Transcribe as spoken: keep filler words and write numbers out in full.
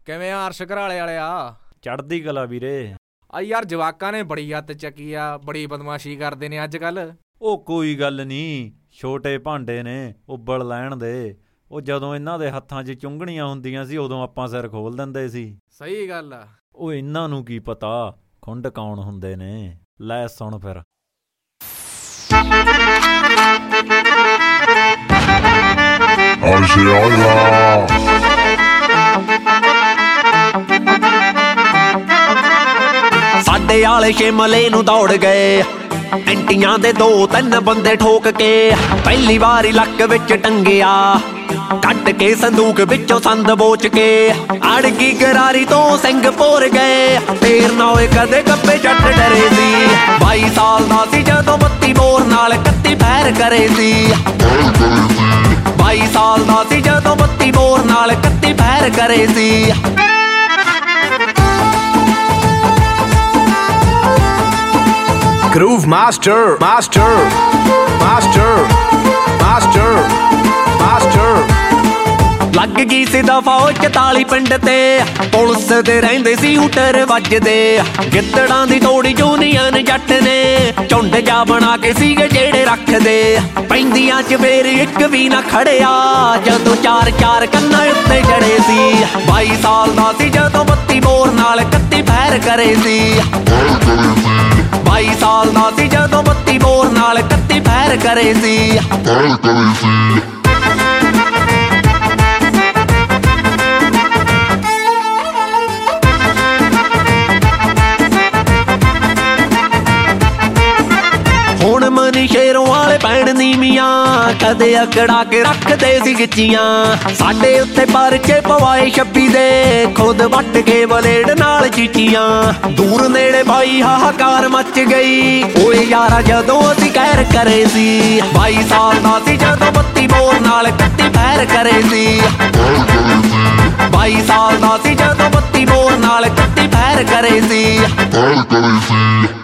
ਕਿਵੇਂ ਆ ਅਰਸ਼ ਘਰਾਲੇ ਵਾਲਿਆ? ਚੜ੍ਹਦੀ ਕਲਾ ਵੀਰੇ। ਆ ਯਾਰ ਜਵਾਕਾਂ ਨੇ ਬੜੀ ਹੱਤ ਚੱਕੀ ਆ, ਬੜੀ ਬਦਮਾਸ਼ੀ ਕਰਦੇ ਨੇ ਅੱਜ ਕੱਲ। ਉਹ ਕੋਈ ਗੱਲ ਨਹੀਂ, ਛੋਟੇ ਭਾਂਡੇ ਨੇ, ਉਬਲ ਲੈਣ ਦੇ। ਉਹ ਜਦੋਂ ਇਹਨਾਂ ਦੇ ਹੱਥਾਂ 'ਚ ਚੁੰਗਣੀਆਂ ਹੁੰਦੀਆਂ ਸੀ ਉਦੋਂ ਆਪਾਂ ਸਿਰ ਖੋਲ ਦਿੰਦੇ ਸੀ। ਸਹੀ ਗੱਲ ਆ। ਉਹ ਇਹਨਾਂ ਨੂੰ ਕੀ ਪਤਾ ਖੁੰਡ ਕੌਣ ਹੁੰਦੇ ਨੇ। ਲੈ ਸੁਣ ਫਿਰ। ਸਾਡੇ ਆਲੇ ਸ਼ਿਮਲੇ ਨੂੰ ਦੌੜ ਗਏ, ਐਂਟੀਆਂ ਦੇ ਦੋ ਤਿੰਨ ਬੰਦੇ ਠੋਕ ਕੇ। ਪਹਿਲੀ ਵਾਰੀ ਲੱਕ ਵਿੱਚ ਟੰਗਿਆ, ਕੱਢ ਕੇ ਸੰਦੂਕ ਵਿੱਚੋਂ ਸੰਦ ਬੋਚ ਕੇ। ਅੜ ਗਈ ਗਰਾਰੀ ਤੋਂ ਸਿੰਘ ਭੋਰ ਗਏ, ਫੇਰ ਨਾ ਹੋਏ ਕਦੇ ਕੱਪੇ ਜੱਟ ਡਰੇ ਸੀ। ਬਾਈ ਸਾਲ ਦਾ ਸੀ ਜਦੋਂ ਬੱਤੀ ਬੋਰ ਨਾਲ ਕੱਤੀ ਫੈਰ ਕਰੇ ਸੀ। ਬਾਈ ਸਾਲ ਦਾ ਸੀ ਜਦੋਂ ਬੱਤੀ ਬੋਰ ਨਾਲ ਕੱਤੀ ਫੈਰ ਕਰੇ ਸੀ। Groove Master, Master, Master, Master, Master। ਲੱਗ ਗਈ ਸੀ ਦਫਾ ਚਤਾਲੀ ਪਿੰਡ ਤੇ, ਪੁਲਿਸ ਦੇ ਰਹਿੰਦੇ ਸੀ ਹੂਟਰ ਵੱਜਦੇ। ਗਿੱਦੜਾਂ ਦੀ ਤੋੜੀ ਯੂਨੀਅਨ ਜੱਟ ਨੇ, ਝੁੰਡ ਜਾ ਬਣਾ ਕੇ ਸੀਗੇ ਜਿਹੜੇ ਰੱਖਦੇ। ਪੈਂਦੀਆਂ ਚ ਫੇਰ ਇੱਕ ਵੀ ਨਾ ਖੜਿਆ, ਜਦੋਂ ਚਾਰ ਚਾਰ ਕੰਨਾਂ ਉੱਤੇ ਜੜੇ ਸੀ। ਬਾਈ ਸਾਲ ਦਾ ਸੀ ਜਦੋਂ ਬੱਤੀ ਬੋਰ ਨਾਲ ਕੱਤੀ ਫੈਰ ਕਰੇ ਸੀ। ਬਾਈ ਸਾਲ ਦਾ ਸੀ ਜਦੋਂ ਬੱਤੀ ਬੋਰ ਨਾਲ ਕੱਤੀ ਫੈਰ ਕਰੇ ਸੀ। ਹੁਣ ਮਨੀ ਸ਼ੇਰੋਂ ਵਾਲੇ ਪੈਣ ਨੀਵੀਆਂ, ਕਦੇ ਅਕੜਾ ਕੇ ਰੱਖਦੇ ਸੀ ਗਿੱਚੀਆਂ। ਸਾਡੇ ਉੱਤੇ ਪਰਚੇ ਪਵਾਏ ਛੱਬੀ ਦੇ, ਖੁਦ ਵੱਟ ਕੇ ਬਲੇਡ ਨਾਲ ਚੀਚੀਆਂ। ਦੂਰ ਨੇੜੇ ਬਾਈ ਹਾਹਾਕਾਰ ਮੱਚ ਗਈ, ਓਏ ਯਾਰਾ ਜਦੋਂ ਅਸੀਂ ਕਹਿਰ ਕਰੇ ਸੀ। ਬਾਈ ਸਾਲ ਦਾ ਸੀ ਜਦੋਂ ਬੱਤੀ ਬੋਰ ਨਾਲ ਕੱਤੀ ਫੈਰ ਕਰੇ ਸੀ। ਬਾਈ ਸਾਲ ਦਾ ਸੀ ਜਦੋਂ ਬੱਤੀ ਬੋਰ ਨਾਲ ਕੱਤੀ ਫੈਰ ਕਰੇ ਸੀ।